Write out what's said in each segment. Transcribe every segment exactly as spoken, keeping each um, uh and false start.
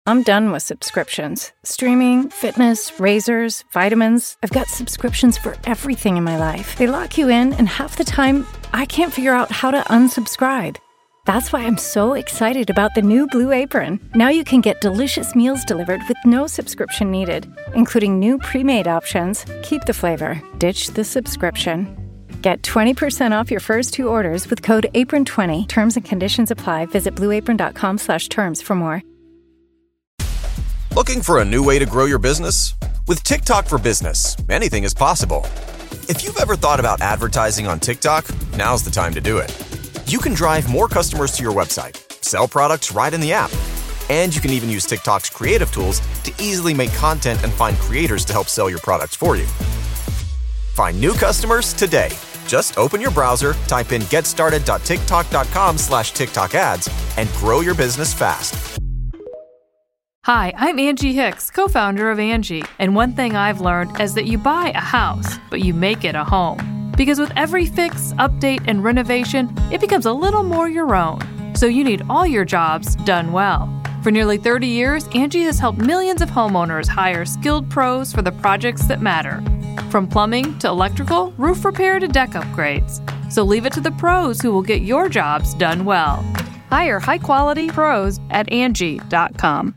I'm done with subscriptions. Streaming, fitness, razors, vitamins. I've got subscriptions for everything in my life. They lock you in, and half the time, I can't figure out how to unsubscribe. That's why I'm so excited about the new Blue Apron. Now you can get delicious meals delivered with no subscription needed, including new pre-made options. Keep the flavor. Ditch the subscription. Get twenty percent off your first two orders with code apron twenty. Terms and conditions apply. Visit blueapron.com slash terms for more. Looking for a new way to grow your business? With TikTok for Business, anything is possible. If you've ever thought about advertising on TikTok, now's the time to do it. You can drive more customers to your website, sell products right in the app, and you can even use TikTok's creative tools to easily make content and find creators to help sell your products for you. Find new customers today. Just open your browser, type in getstarted.tiktok.com slash TikTok ads, and grow your business fast. Hi, I'm Angie Hicks, co-founder of Angie, and one thing I've learned is that you buy a house, but you make it a home. Because with every fix, update, and renovation, it becomes a little more your own. So you need all your jobs done well. For nearly thirty years, Angie has helped millions of homeowners hire skilled pros for the projects that matter. From plumbing to electrical, roof repair to deck upgrades. So leave it to the pros who will get your jobs done well. Hire high-quality pros at Angie dot com.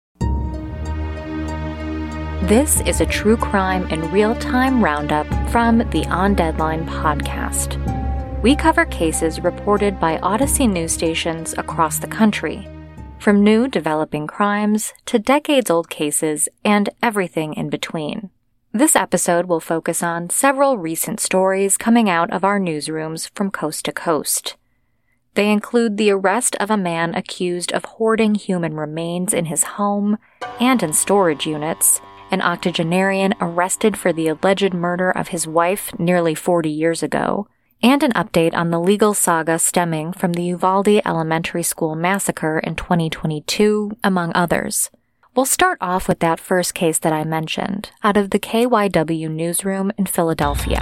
This is a true crime and real-time roundup from the On Deadline podcast. We cover cases reported by Odyssey news stations across the country, from new developing crimes to decades-old cases and everything in between. This episode will focus on several recent stories coming out of our newsrooms from coast to coast. They include the arrest of a man accused of hoarding human remains in his home and in storage units, an octogenarian arrested for the alleged murder of his wife nearly forty years ago, and an update on the legal saga stemming from the Uvalde Elementary School massacre in twenty twenty-two, among others. We'll start off with that first case that I mentioned, out of the K Y W newsroom in Philadelphia.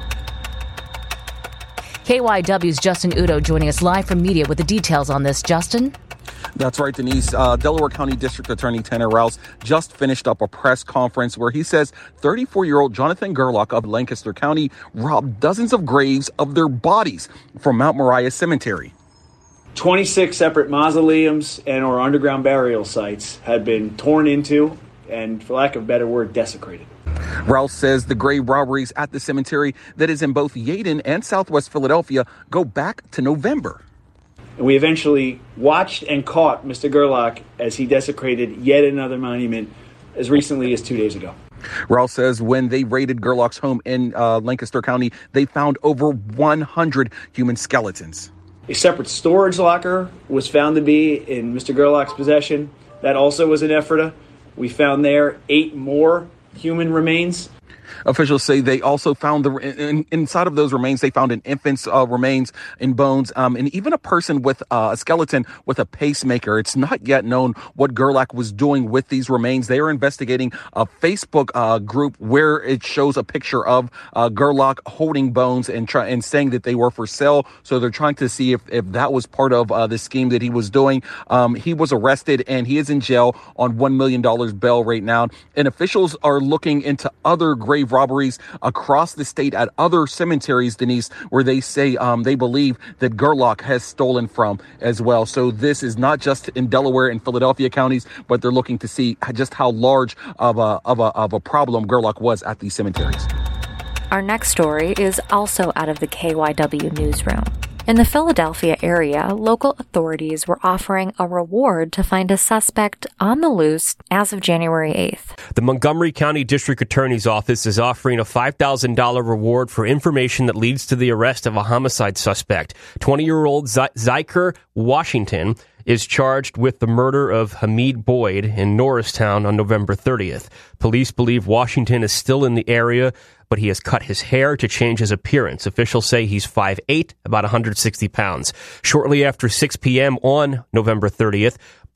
K Y W's Justin Udo joining us live from media with the details on this. Justin? That's right, Denise. Uh, Delaware County District Attorney Tanner Rouse just finished up a press conference where he says thirty-four-year-old Jonathan Gerlach of Lancaster County robbed dozens of graves of their bodies from Mount Moriah Cemetery. twenty-six separate mausoleums and or underground burial sites had been torn into and, for lack of a better word, desecrated. Rouse says the grave robberies at the cemetery that is in both Yeadon and Southwest Philadelphia go back to November. And we eventually watched and caught Mister Gerlach as he desecrated yet another monument as recently as two days ago. Rouse says when they raided Gerlach's home in uh, Lancaster County, they found over one hundred human skeletons. A separate storage locker was found to be in Mister Gerlach's possession. That also was in Ephrata. We found there eight more human remains. Officials say they also found the in, inside of those remains, they found an infant's uh, remains in bones, um, and even a person with uh, a skeleton with a pacemaker. It's not yet known what Gerlach was doing with these remains. They are investigating a Facebook uh, group where it shows a picture of uh, Gerlach holding bones and try, and saying that they were for sale. So they're trying to see if, if that was part of uh, the scheme that he was doing. Um, he was arrested and he is in jail on one million dollars bail right now. And officials are looking into other grave robberies across the state at other cemeteries, Denise, where they say um, they believe that Gerlach has stolen from as well. So this is not just in Delaware and Philadelphia counties, but they're looking to see just how large of a of a of a problem Gerlach was at these cemeteries. Our next story is also out of the K Y W newsroom. In the Philadelphia area, local authorities were offering a reward to find a suspect on the loose as of January eighth. The Montgomery County District Attorney's Office is offering a five thousand dollars reward for information that leads to the arrest of a homicide suspect. twenty-year-old Z- Zyker Washington is charged with the murder of Hamid Boyd in Norristown on November thirtieth. Police believe Washington is still in the area, but he has cut his hair to change his appearance. Officials say he's five foot eight, about one hundred sixty pounds. Shortly after six p.m. on November thirtieth,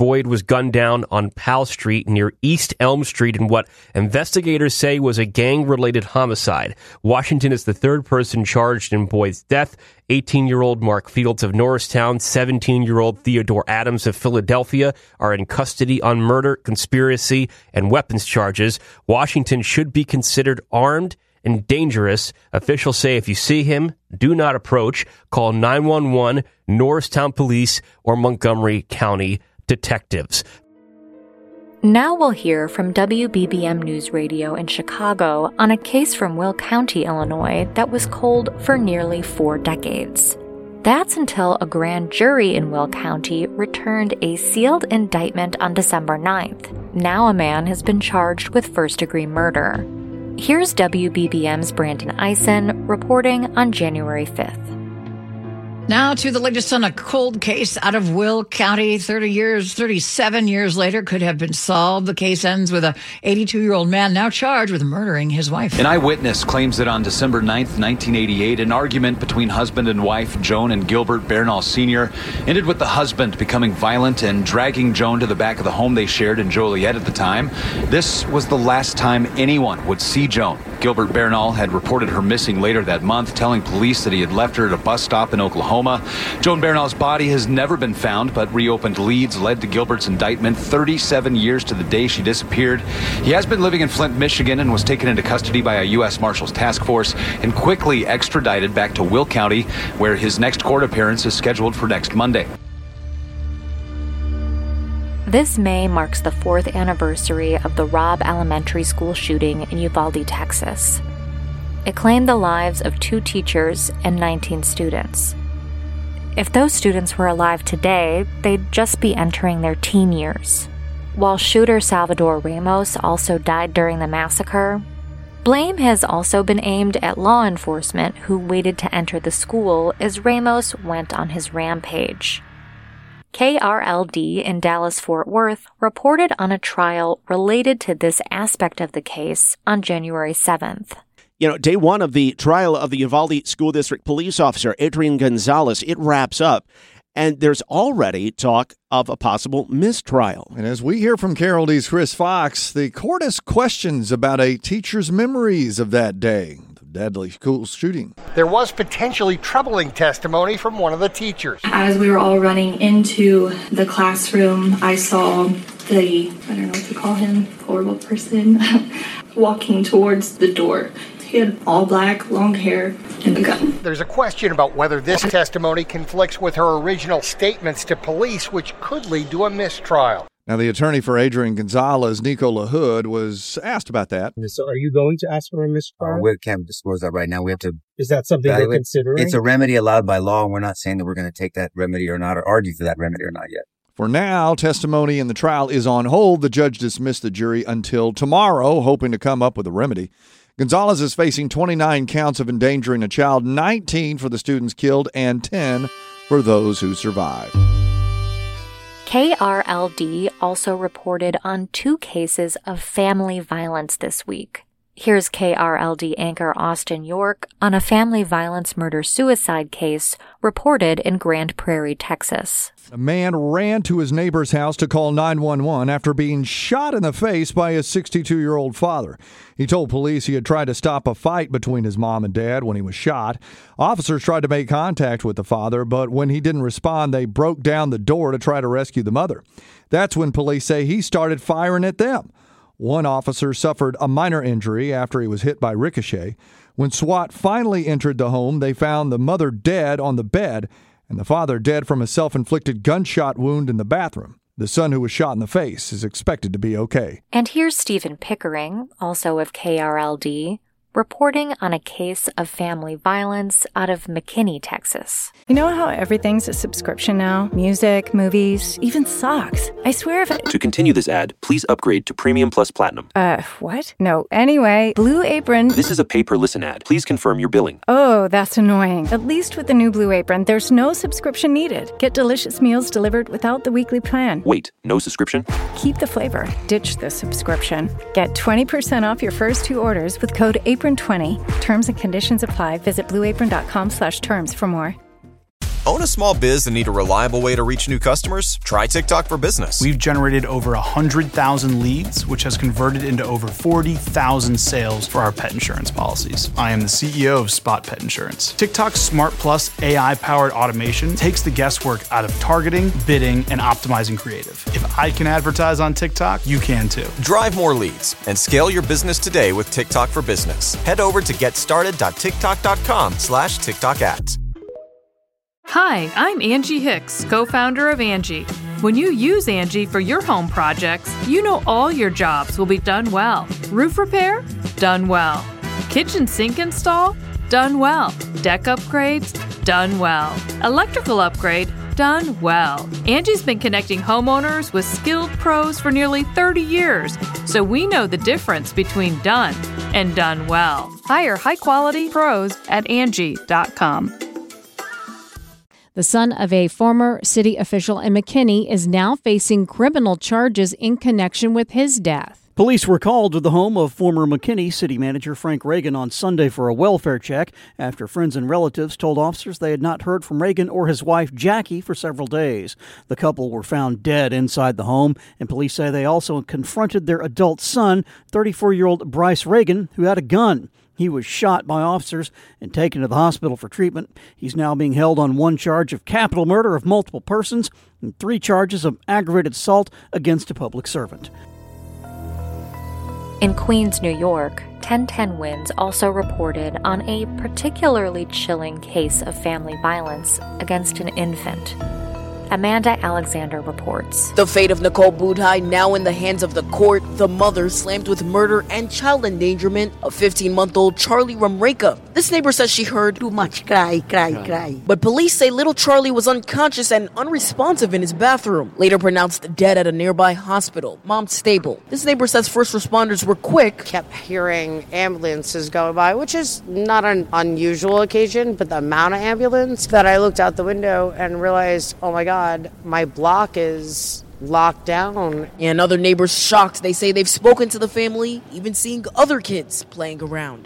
Boyd was gunned down on Powell Street near East Elm Street in what investigators say was a gang-related homicide. Washington is the third person charged in Boyd's death. eighteen-year-old Mark Fields of Norristown, seventeen-year-old Theodore Adams of Philadelphia are in custody on murder, conspiracy, and weapons charges. Washington should be considered armed and dangerous. Officials say if you see him, do not approach. Call nine one one, Norristown Police, or Montgomery County Detectives. Now we'll hear from W B B M News Radio in Chicago on a case from Will County, Illinois, that was cold for nearly four decades. That's until a grand jury in Will County returned a sealed indictment on December ninth. Now a man has been charged with first-degree murder. Here's W B B M's Brandon Eisen reporting on January fifth. Now to the latest on a cold case out of Will County. thirty years, thirty-seven years later could have been solved. The case ends with a eighty-two-year-old man now charged with murdering his wife. An eyewitness claims that on December ninth, nineteen eighty-eight, an argument between husband and wife, Joan and Gilbert Bernal Senior, ended with the husband becoming violent and dragging Joan to the back of the home they shared in Joliet at the time. This was the last time anyone would see Joan. Gilbert Bernal had reported her missing later that month, telling police that he had left her at a bus stop in Oklahoma. Joan Bernal's body has never been found, but reopened leads led to Gilbert's indictment thirty-seven years to the day she disappeared. He has been living in Flint, Michigan, and was taken into custody by a U S Marshals task force and quickly extradited back to Will County, where his next court appearance is scheduled for next Monday. This May marks the fourth anniversary of the Robb Elementary School shooting in Uvalde, Texas. It claimed the lives of two teachers and nineteen students. If those students were alive today, they'd just be entering their teen years. While shooter Salvador Ramos also died during the massacre, blame has also been aimed at law enforcement who waited to enter the school as Ramos went on his rampage. K R L D in Dallas-Fort Worth reported on a trial related to this aspect of the case on January seventh. You know, day one of the trial of the Uvalde School District police officer, Adrian Gonzalez, it wraps up, and there's already talk of a possible mistrial. And as we hear from K R L D's Chris Fox, the court has questions about a teacher's memories of that day, the deadly school shooting. There was potentially troubling testimony from one of the teachers. As we were all running into the classroom, I saw the, I don't know what to call him, horrible person, walking towards the door. He had all black, long hair, and a gun. There's a question about whether this testimony conflicts with her original statements to police, which could lead to a mistrial. Now, the attorney for Adrian Gonzalez, Nico LaHood, was asked about that. So are you going to ask for a mistrial? Uh, we can't disclose that right now. We have to... Is that something we're considering? It's a remedy allowed by law, and we're not saying that we're going to take that remedy or not, or argue for that remedy or not yet. For now, testimony in the trial is on hold. The judge dismissed the jury until tomorrow, hoping to come up with a remedy. Gonzalez is facing twenty-nine counts of endangering a child, nineteen for the students killed, and ten for those who survived. K R L D also reported on two cases of family violence this week. Here's K R L D anchor Austin York on a family violence murder-suicide case reported in Grand Prairie, Texas. A man ran to his neighbor's house to call nine one one after being shot in the face by his sixty-two-year-old father. He told police he had tried to stop a fight between his mom and dad when he was shot. Officers tried to make contact with the father, but when he didn't respond, they broke down the door to try to rescue the mother. That's when police say he started firing at them. One officer suffered a minor injury after he was hit by ricochet. When SWAT finally entered the home, they found the mother dead on the bed and the father dead from a self-inflicted gunshot wound in the bathroom. The son who was shot in the face is expected to be okay. And here's Stephen Pickering, also of K R L D, reporting on a case of family violence out of McKinney, Texas. You know how everything's a subscription now? Music, movies, even socks. I swear if it... To continue this ad, please upgrade to Premium Plus Platinum. Uh, what? No. Anyway, Blue Apron... This is a pay-per-listen ad. Please confirm your billing. Oh, that's annoying. At least with the new Blue Apron, there's no subscription needed. Get delicious meals delivered without the weekly plan. Wait, no subscription? Keep the flavor. Ditch the subscription. Get twenty percent off your first two orders with code apron twenty. Terms and conditions apply. Visit blueapron.com slash terms for more. Own a small biz and need a reliable way to reach new customers? Try TikTok for Business. We've generated over one hundred thousand leads, which has converted into over forty thousand sales for our pet insurance policies. I am the C E O of Spot Pet Insurance. TikTok's Smart Plus A I-powered automation takes the guesswork out of targeting, bidding, and optimizing creative. If I can advertise on TikTok, you can too. Drive more leads and scale your business today with TikTok for Business. Head over to getstarted.tiktok.com slash TikTok ads. Hi, I'm Angie Hicks, co-founder of Angie. When you use Angie for your home projects, you know all your jobs will be done well. Roof repair? Done well. Kitchen sink install? Done well. Deck upgrades? Done well. Electrical upgrade? Done well. Angie's been connecting homeowners with skilled pros for nearly thirty years, so we know the difference between done and done well. Hire high-quality pros at Angie dot com. The son of a former city official in McKinney is now facing criminal charges in connection with his death. Police were called to the home of former McKinney city manager Frank Reagan on Sunday for a welfare check after friends and relatives told officers they had not heard from Reagan or his wife Jackie for several days. The couple were found dead inside the home, and police say they also confronted their adult son, thirty-four-year-old Bryce Reagan, who had a gun. He was shot by officers and taken to the hospital for treatment. He's now being held on one charge of capital murder of multiple persons and three charges of aggravated assault against a public servant. In Queens, New York, ten ten Winds also reported on a particularly chilling case of family violence against an infant. Amanda Alexander reports. The fate of Nicole Budhai now in the hands of the court. The mother slammed with murder and child endangerment of fifteen-month-old Charlie Rumreka. This neighbor says she heard too much cry, cry, cry. But police say little Charlie was unconscious and unresponsive in his bathroom. Later pronounced dead at a nearby hospital. Mom stable. This neighbor says first responders were quick. Kept hearing ambulances going by, which is not an unusual occasion, but the amount of ambulance that I looked out the window and realized, oh my God, my block is locked down. And other neighbors shocked. They say they've spoken to the family, even seeing other kids playing around.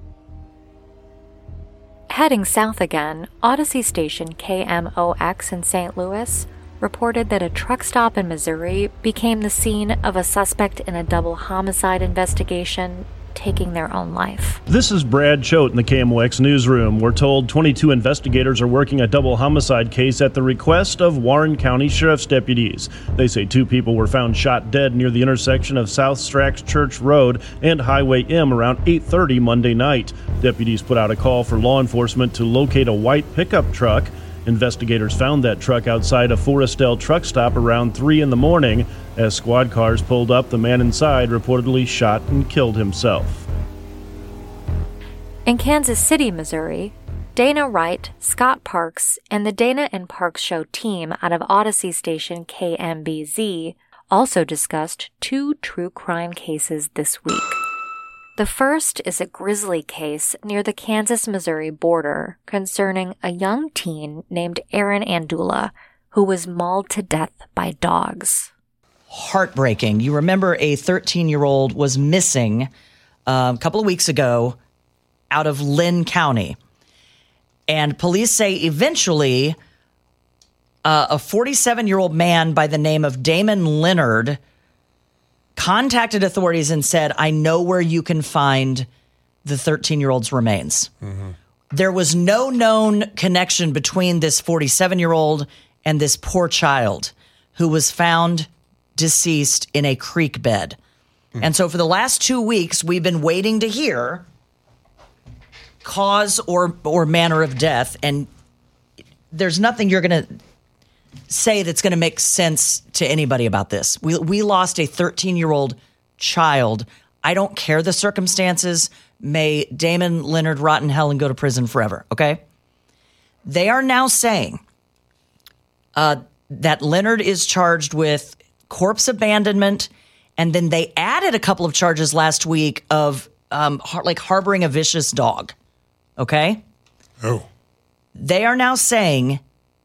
Heading south again, Odyssey station K M O X in Saint Louis reported that a truck stop in Missouri became the scene of a suspect in a double homicide investigation, taking their own life. This is Brad Choate in the K M O X newsroom. We're told twenty-two investigators are working a double homicide case at the request of Warren County Sheriff's deputies. They say two people were found shot dead near the intersection of South Strax Church Road and Highway M around eight thirty Monday night. Deputies put out a call for law enforcement to locate a white pickup truck. Investigators found that truck outside a Forestel truck stop around three in the morning. As squad cars pulled up, the man inside reportedly shot and killed himself. In Kansas City, Missouri, Dana Wright, Scott Parks, and the Dana and Parks Show team out of Odyssey station K M B Z also discussed two true crime cases this week. The first is a grisly case near the Kansas-Missouri border concerning a young teen named Aaron Andula who was mauled to death by dogs. Heartbreaking. You remember a thirteen-year-old was missing uh, a couple of weeks ago out of Lynn County. And police say eventually uh, a forty-seven-year-old man by the name of Damon Leonard contacted authorities and said, I know where you can find the thirteen-year-old's remains. Mm-hmm. There was no known connection between this forty-seven-year-old and this poor child who was found deceased in a creek bed. Mm-hmm. And so for the last two weeks, we've been waiting to hear cause or or manner of death, and there's nothing you're going to say that's going to make sense to anybody about this. We we lost a thirteen-year-old child. I don't care the circumstances. May Damon Leonard rot in hell and go to prison forever, okay? They are now saying uh, that Leonard is charged with corpse abandonment, and then they added a couple of charges last week of um, har- like harboring a vicious dog, okay? Oh. They are now saying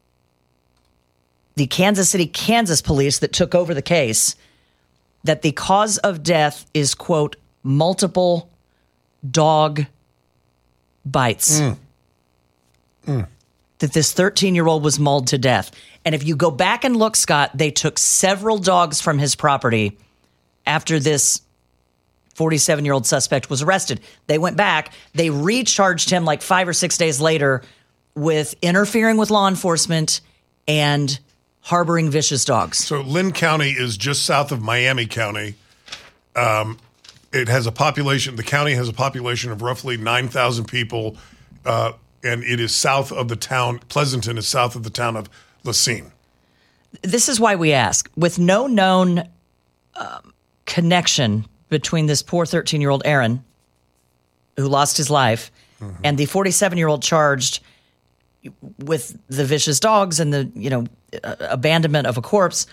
the Kansas City, Kansas police that took over the case, that the cause of death is, quote, multiple dog bites. Mm. Mm. that this thirteen-year-old was mauled to death. And if you go back and look, Scott, they took several dogs from his property after this forty-seven-year-old suspect was arrested. They went back. They recharged him like five or six days later with interfering with law enforcement and harboring vicious dogs. So Lynn County is just south of Miami County. Um, it has a population, the county has a population of roughly nine thousand people, uh, and it is south of the town, Pleasanton is south of the town of Lacine. This is why we ask. With no known um, connection between this poor thirteen-year-old Aaron, who lost his life, mm-hmm. and the forty-seven-year-old charged with the vicious dogs and the, you know, uh, abandonment of a corpse,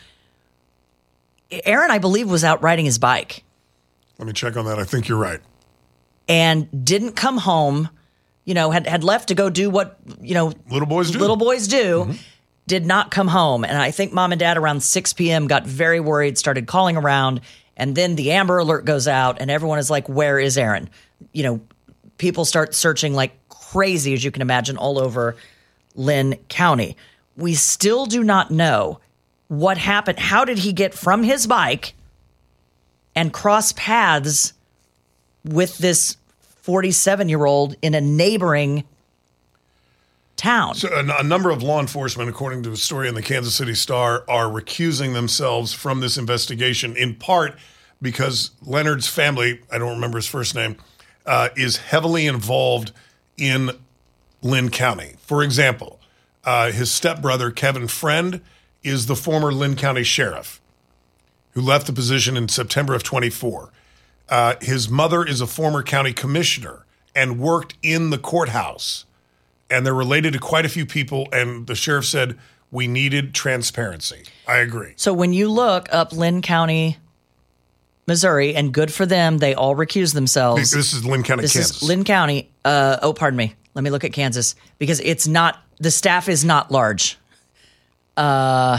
Aaron, I believe, was out riding his bike. Let me check on that. I think you're right. And didn't come home, you know, had, had left to go do what, you know, little boys do. Little boys do. Mm-hmm. Did not come home. And I think mom and dad around six p.m. got very worried, started calling around. And then the Amber Alert goes out and everyone is like, where is Aaron? You know, people start searching like crazy, as you can imagine, all over Lynn County. We still do not know what happened. How did he get from his bike and cross paths with this forty-seven-year-old in a neighboring town? So a, a number of law enforcement, according to a story in the Kansas City Star, are recusing themselves from this investigation, in part because Leonard's family, I don't remember his first name, uh, is heavily involved in Lynn County. For example, uh, his stepbrother, Kevin Friend, is the former Lynn County sheriff who left the position in September of twenty-four. Uh, his mother is a former county commissioner and worked in the courthouse. And they're related to quite a few people. And the sheriff said, we needed transparency. I agree. So when you look up Lynn County, Missouri, and good for them, they all recuse themselves. This is Lynn County, this Kansas. This is Lynn County. Uh, oh, pardon me. Let me look at Kansas because it's not, the staff is not large. Uh,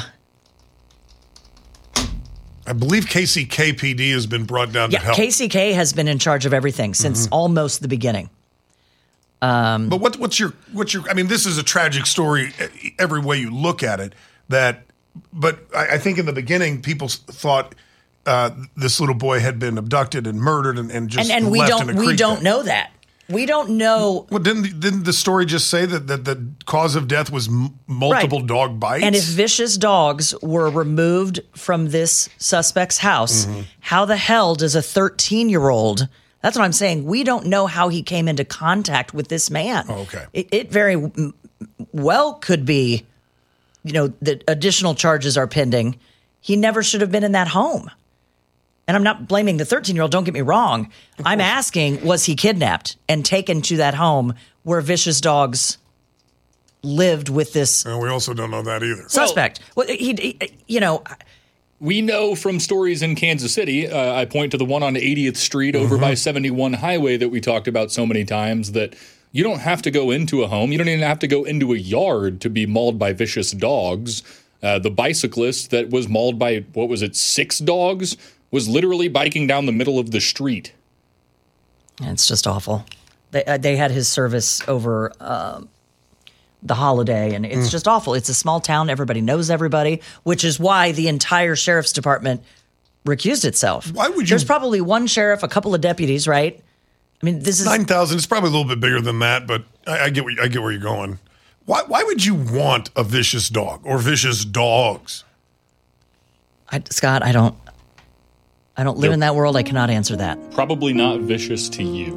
I believe K C K P D has been brought down yeah, to help. K C K has been in charge of everything since Mm-hmm. almost the beginning. Um, but what, what's your, what's your, I mean, this is a tragic story every way you look at it, that, but I, I think in the beginning, people thought uh, this little boy had been abducted and murdered and, and just and, and we left don't, in a creek we don't bed. know that. We don't know. Well, didn't, didn't the story just say that, that the cause of death was m- multiple Right. dog bites? And if vicious dogs were removed from this suspect's house, Mhm. how the hell does a thirteen-year-old, that's what I'm saying, we don't know how he came into contact with this man. Oh, okay. It, it very m- well could be, you know, that additional charges are pending. He never should have been in that home. And I'm not blaming the thirteen-year-old, don't get me wrong. I'm asking, was he kidnapped and taken to that home where vicious dogs lived with this And we also don't know that either. suspect? Well, he, he you know, We know from stories in Kansas City, uh, I point to the one on eightieth Street over Mm-hmm. by seventy-one Highway that we talked about so many times, that you don't have to go into a home. You don't even have to go into a yard to be mauled by vicious dogs. Uh, the bicyclist that was mauled by, what was it, six dogs, was literally biking down the middle of the street. it's just awful. They, uh, they had his service over um, the holiday, and it's Mm. just awful. It's a small town. Everybody knows everybody, which is why the entire sheriff's department recused itself. Why would you? There's probably one sheriff, a couple of deputies, right? I mean, this is nine thousand. It's probably a little bit bigger than that, but I, I get where, I get where you're going. Why, why would you want a vicious dog or vicious dogs? I, Scott, I don't, I don't live in that world. I cannot answer that. Probably not vicious to you.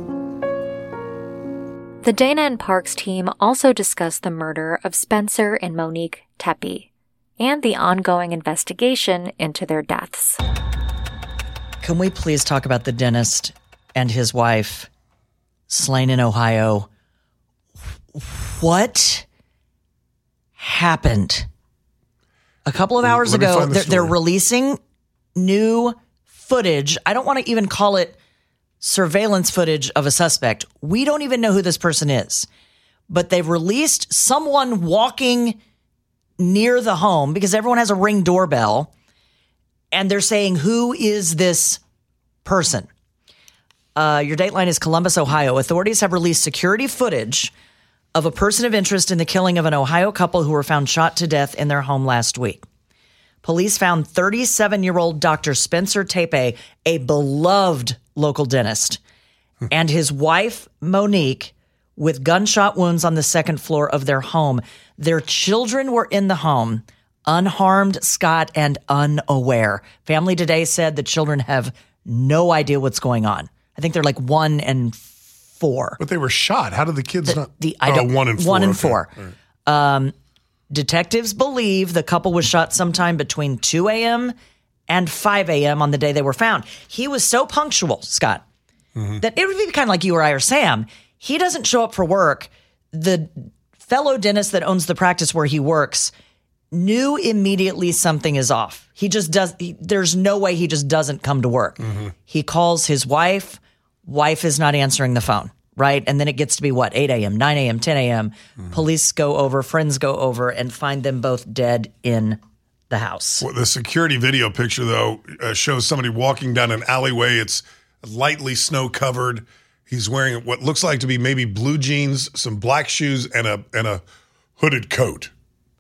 The Dana and Parks team also discussed the murder of Spencer and Monique Tepe and the ongoing investigation into their deaths. Can we please talk about the dentist and his wife slain in Ohio? What happened? A couple of hours Let me ago, find the they're, they're story. releasing new footage. I don't want to even call it surveillance footage of a suspect. We don't even know who this person is. But they've released someone walking near the home because everyone has a Ring doorbell. And they're saying, who is this person? Uh, your dateline is Columbus, Ohio. Authorities have released security footage of a person of interest in the killing of an Ohio couple who were found shot to death in their home last week. Police found thirty-seven-year-old Doctor Spencer Tepe, a beloved local dentist, and his wife, Monique, with gunshot wounds on the second floor of their home. Their children were in the home, unharmed, Scott, and unaware. Family Today said the children have no idea what's going on. I think they're like one and four. But they were shot. How did the kids the, not? The, I oh, don't, one and four. One and okay. four. Right. Um, detectives believe the couple was shot sometime between two a.m. and five a.m. on the day they were found. He was so punctual, Scott, mm-hmm. that it would be kind of like you or I or Sam. He doesn't show up for work. The fellow dentist that owns the practice where he works knew immediately something is off. He just does. He, there's no way he just doesn't come to work. Mm-hmm. He calls his wife. Wife is not answering the phone, right? And then it gets to be what, eight a.m., nine a.m., ten a.m. Mm-hmm. Police go over, friends go over, and find them both dead in the house. Well, the security video picture, though, uh, shows somebody walking down an alleyway. It's lightly snow-covered. He's wearing what looks like to be maybe blue jeans, some black shoes, and a and a hooded coat.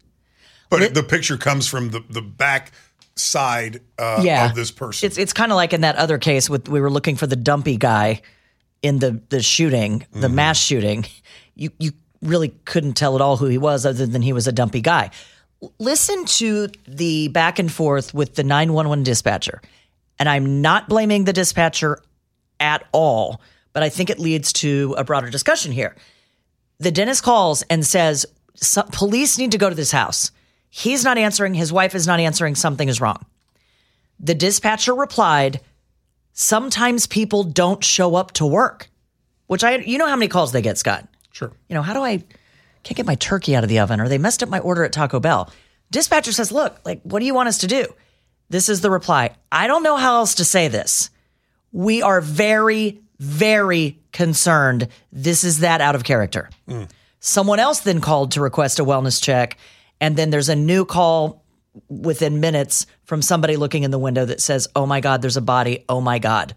But it, the picture comes from the, the back side uh, yeah. of this person. It's it's kind of like in that other case with we were looking for the dumpy guy in the, the shooting, the mm-hmm. mass shooting. You you really couldn't tell at all who he was other than he was a dumpy guy. Listen to the back and forth with the nine one one dispatcher. And I'm not blaming the dispatcher at all, but I think it leads to a broader discussion here. The dentist calls and says, police need to go to this house. He's not answering. His wife is not answering. Something is wrong. The dispatcher replied, sometimes people don't show up to work, which I, you know how many calls they get, Scott? Sure. You know, how do I, can't get my turkey out of the oven, or they messed up my order at Taco Bell. Dispatcher says, look, like, what do you want us to do? This is the reply. I don't know how else to say this. We are very, very concerned. This is that out of character. Mm. Someone else then called to request a wellness check. And then there's a new call within minutes from somebody looking in the window that says, oh my God, there's a body. Oh my God.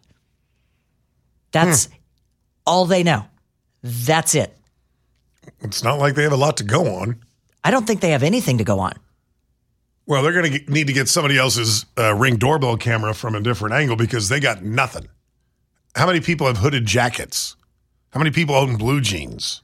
That's hmm. all they know. That's it. It's not like they have a lot to go on. I don't think they have anything to go on. Well, they're going to need to get somebody else's uh, Ring doorbell camera from a different angle because they got nothing. How many people have hooded jackets? How many people own blue jeans?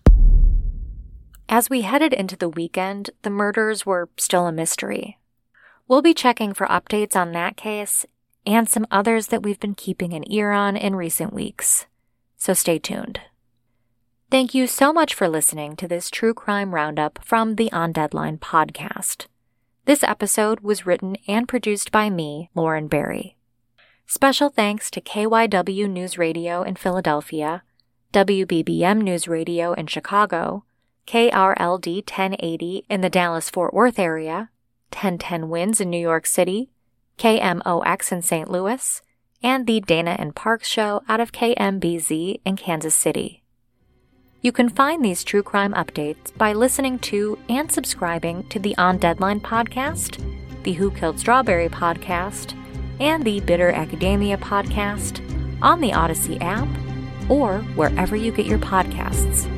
As we headed into the weekend, the murders were still a mystery. We'll be checking for updates on that case and some others that we've been keeping an ear on in recent weeks. So stay tuned. Thank you so much for listening to this True Crime Roundup from the On Deadline podcast. This episode was written and produced by me, Lauren Barry. Special thanks to K Y W News Radio in Philadelphia, W B B M News Radio in Chicago, K R L D ten eighty in the Dallas-Fort Worth area, ten ten Winds in New York City, K M O X in Saint Louis, and the Dana and Parks Show out of K M B Z in Kansas City. You can find these true crime updates by listening to and subscribing to the On Deadline podcast, the Who Killed Strawberry podcast, and the Bitter Academia podcast on the Odyssey app or wherever you get your podcasts.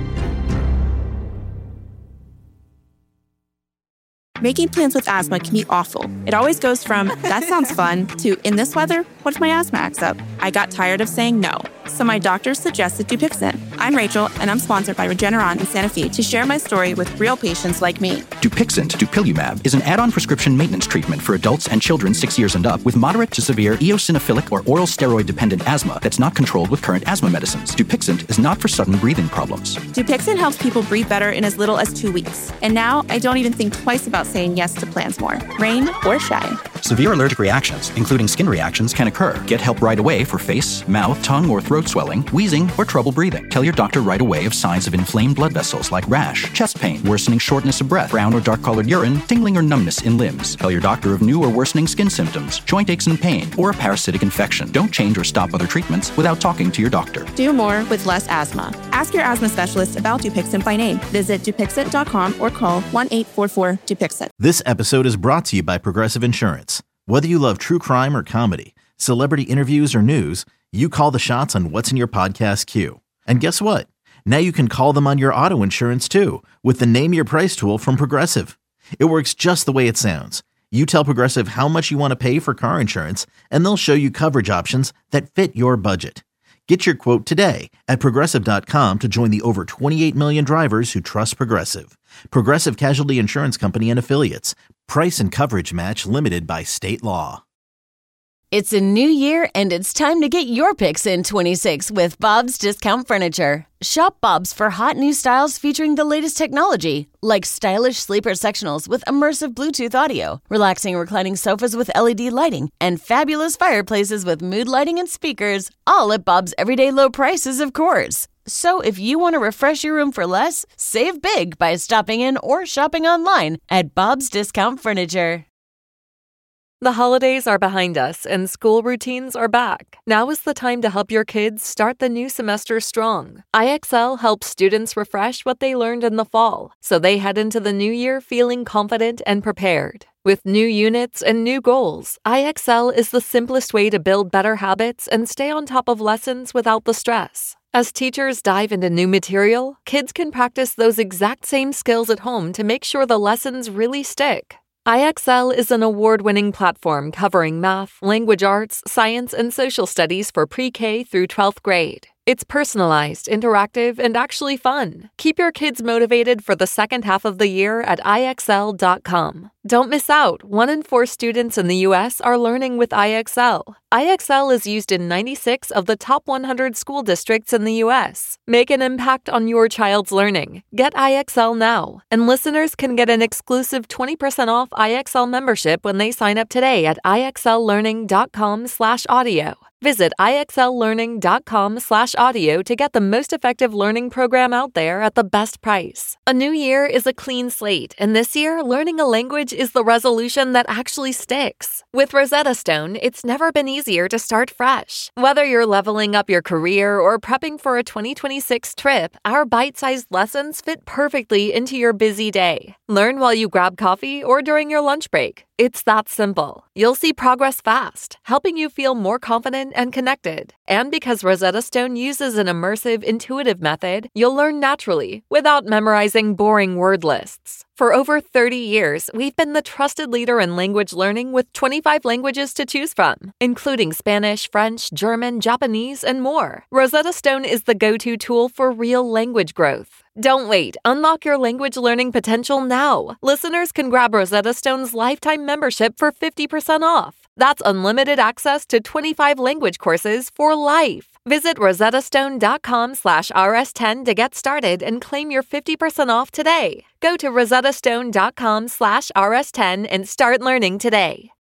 Making plans with asthma can be awful. It always goes from, that sounds fun, to, in this weather, what if my asthma acts up? I got tired of saying no, so my doctor suggested Dupixent. I'm Rachel, and I'm sponsored by Regeneron in Santa Fe to share my story with real patients like me. Dupixent, dupilumab, is an add-on prescription maintenance treatment for adults and children six years and up with moderate to severe eosinophilic or oral steroid-dependent asthma that's not controlled with current asthma medicines. Dupixent is not for sudden breathing problems. Dupixent helps people breathe better in as little as two weeks. And now I don't even think twice about saying yes to plans more, rain or shine. Severe allergic reactions, including skin reactions, can occur. Get help right away for face, mouth, tongue, or throat swelling, wheezing, or trouble breathing. Tell your doctor right away of signs of inflamed blood vessels like rash, chest pain, worsening shortness of breath, brown or dark-colored urine, tingling or numbness in limbs. Tell your doctor of new or worsening skin symptoms, joint aches and pain, or a parasitic infection. Don't change or stop other treatments without talking to your doctor. Do more with less asthma. Ask your asthma specialist about Dupixent by name. Visit Dupixent dot com or call one eight four four Dupixent. This episode is brought to you by Progressive Insurance. Whether you love true crime or comedy, celebrity interviews or news, you call the shots on what's in your podcast queue. And guess what? Now you can call them on your auto insurance too with the Name Your Price tool from Progressive. It works just the way it sounds. You tell Progressive how much you want to pay for car insurance, and they'll show you coverage options that fit your budget. Get your quote today at Progressive dot com to join the over twenty-eight million drivers who trust Progressive. Progressive Casualty Insurance Company and Affiliates. Price and coverage match limited by state law. It's a new year, and it's time to get your picks in twenty-six with Bob's Discount Furniture. Shop Bob's for hot new styles featuring the latest technology, like stylish sleeper sectionals with immersive Bluetooth audio, relaxing reclining sofas with L E D lighting, and fabulous fireplaces with mood lighting and speakers, all at Bob's everyday low prices, of course. So if you want to refresh your room for less, save big by stopping in or shopping online at Bob's Discount Furniture. The holidays are behind us and school routines are back. Now is the time to help your kids start the new semester strong. I X L helps students refresh what they learned in the fall, so they head into the new year feeling confident and prepared. With new units and new goals, I X L is the simplest way to build better habits and stay on top of lessons without the stress. As teachers dive into new material, kids can practice those exact same skills at home to make sure the lessons really stick. I X L is an award-winning platform covering math, language arts, science, and social studies for pre-K through twelfth grade. It's personalized, interactive, and actually fun. Keep your kids motivated for the second half of the year at I X L dot com. Don't miss out. One in four students in the U S are learning with I X L. I X L is used in ninety-six of the top one hundred school districts in the U S. Make an impact on your child's learning. Get I X L now. And listeners can get an exclusive twenty percent off I X L membership when they sign up today at I X L learning dot com slash audio. Visit I X L learning dot com slash audio to get the most effective learning program out there at the best price. A new year is a clean slate, and this year, learning a language is the resolution that actually sticks. With Rosetta Stone, it's never been easier to start fresh. Whether you're leveling up your career or prepping for a twenty twenty-six trip, our bite-sized lessons fit perfectly into your busy day. Learn while you grab coffee or during your lunch break. It's that simple. You'll see progress fast, helping you feel more confident and connected. And because Rosetta Stone uses an immersive, intuitive method, you'll learn naturally without memorizing boring word lists. For over thirty years, we've been the trusted leader in language learning with twenty-five languages to choose from, including Spanish, French, German, Japanese, and more. Rosetta Stone is the go-to tool for real language growth. Don't wait. Unlock your language learning potential now. Listeners can grab Rosetta Stone's lifetime membership for fifty percent off. That's unlimited access to twenty-five language courses for life. Visit rosetta stone dot com slash R S ten to get started and claim your fifty percent off today. Go to rosetta stone dot com slash R S ten and start learning today.